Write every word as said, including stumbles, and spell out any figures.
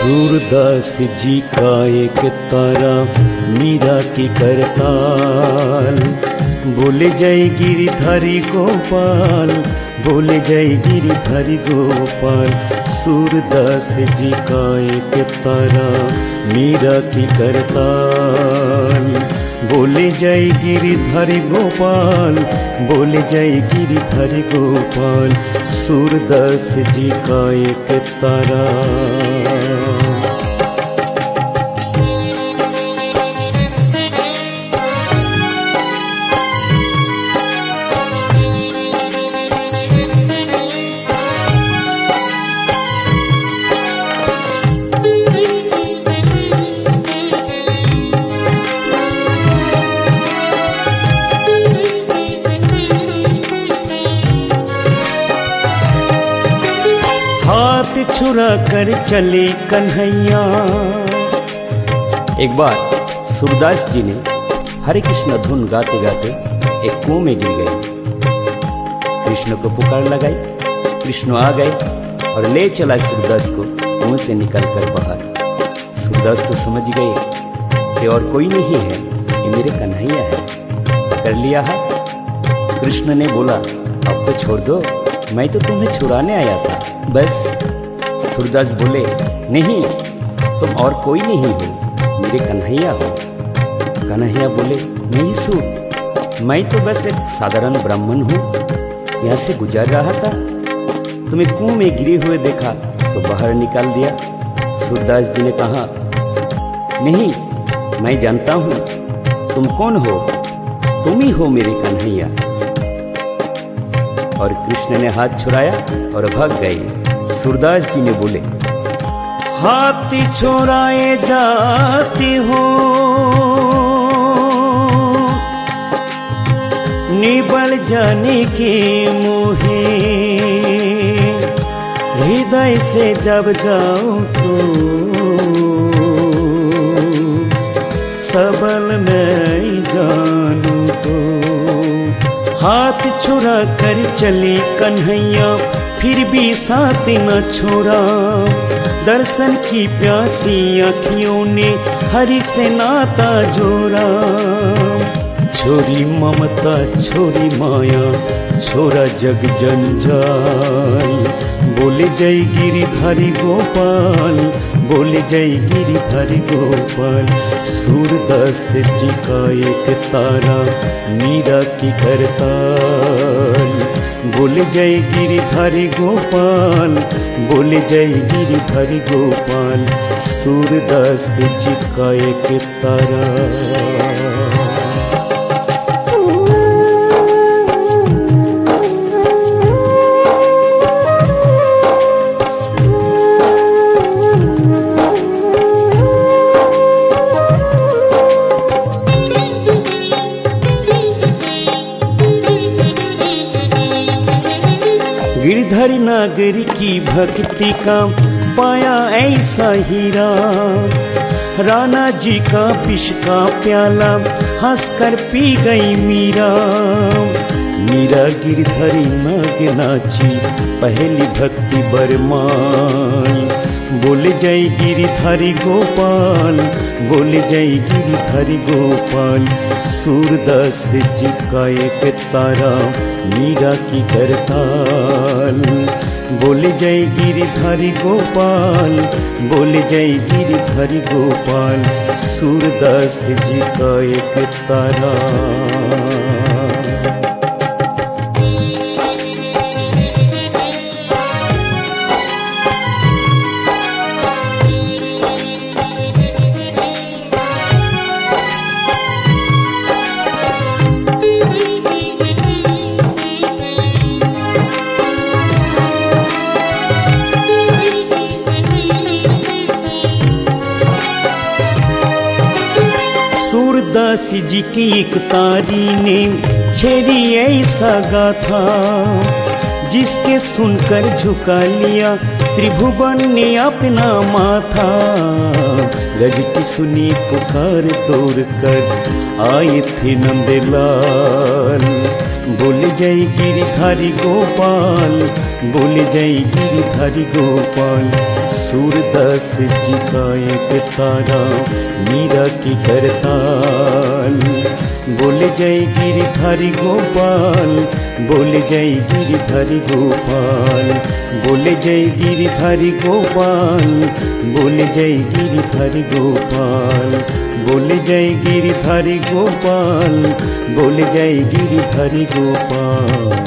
सूरदास जी का एक तारा मीरा की करताल, बोले जय गिरिधारी गोपाल, बोले जय गिरिधारी गोपाल। सूरदास जी का एक तारा मीरा की करताल, बोले जय गिरिधारी गोपाल, बोले जय गिरिधारी गोपाल। सूरदास जी का एक तारा। हाथ छुरा कर चले कन्हैया। एक बार सूरदास जी ने हरे कृष्ण धुन गाते गाते एक कुएं में गिर गए। कृष्ण को पुकार लगाई, कृष्ण आ गए और ले चला सूरदास को कुएं से निकलकर बाहर। सूरदास तो समझ गए कि और कोई नहीं है, ये मेरे कन्हैया है। कर लिया है। कृष्ण ने बोला अब तो छोड़ दो, मैं तो तुम्हें छुड़ाने आया था बस। सूरदास बोले नहीं, तुम और कोई नहीं हो, मेरे कन्हैया हो। कन्हैया बोले नहीं सूर, मैं तो बस एक साधारण ब्राह्मण हूँ, यहाँ से गुजर रहा था, तुम्हें कुएं में गिरे हुए देखा तो बाहर निकाल दिया। सूरदास जी ने कहा नहीं, मैं जानता हूँ तुम कौन हो, तुम ही हो मेरे कन्हैया। और कृष्ण ने हाथ छुड़ाया और भाग गए। सूरदास जी ने बोले हाथ छोड़ाए जाते हो, निबल जाने के मोहे, हृदय से जब जाओ तो सबल मैं जानू तो। हाथ छुड़ा कर चले कन्हैया, फिर भी साथ न छोड़ा। दर्शन की प्यासी आँखियों ने हरि से नाता जोड़ा। छोरी ममता छोरी माया, छोरा जग जंजाल। बोले जय गिरिधारी गोपाल, बोले जय गिरिधारी गोपाल। सूरदास जी का एक तारा मीरा की करताल, बोले जय गिरिधारी गोपाल, बोले जय गिरिधारी गोपाल। सूरदास जी का एक तारा। गिरधर नागर की भक्ति का पाया ऐसा हीरा। राणा जी का विष का प्याला हंसकर पी गई मीरा। मीरा गिरधरी नाग नाची पहली भक्ति बरमान। बोले जय गिरिधारी गोपाल, बोले जय गिरिधारी गोपाल। सूरदास जी का एक तारा मीरा की करताल, बोले जय गिरिधारी गोपाल, बोले जय गिरिधारी गोपाल। सूरदास जी का एक तारा। सूरदास जी की एक तारी ने छेड़ी ऐसा गाथा, जिसके सुनकर झुका लिया त्रिभुवन ने अपना माथा। गज की सुनी पुकार तोड़ कर आए थे नंदलाल, बोले जय गिरिधारी गोपाल, बोले जय गिरिधारी गोपाल। सूरदास जी का एक तारा मीरा की करताल। बोले जय गिरिधारी गोपाल, बोले जय गिरिधारी गोपाल। बोले जय गिरिधारी गोपाल, बोले जय गिरिधारी गोपाल। बोले जय गिरिधारी गोपाल, बोले जय गिरिधारी गोपाल।